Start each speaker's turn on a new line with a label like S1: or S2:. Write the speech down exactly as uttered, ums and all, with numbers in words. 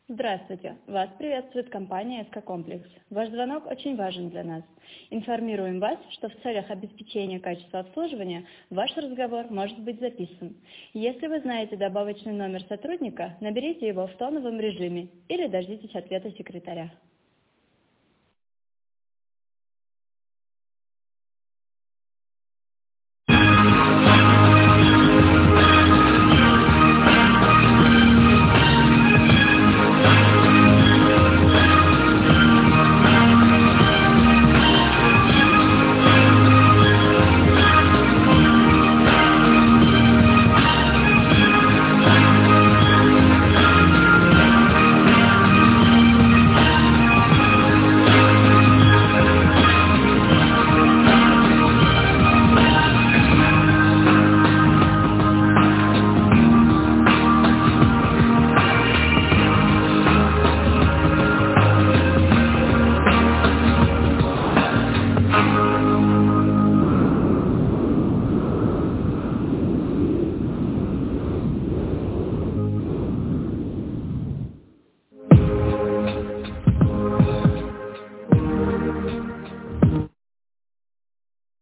S1: Здравствуйте! Вас приветствует компания «СК Комплекс». Ваш звонок очень важен для нас. Информируем вас, что в целях обеспечения качества обслуживания ваш разговор может быть записан. Если вы знаете добавочный номер сотрудника, наберите его в тоновом режиме или дождитесь ответа секретаря.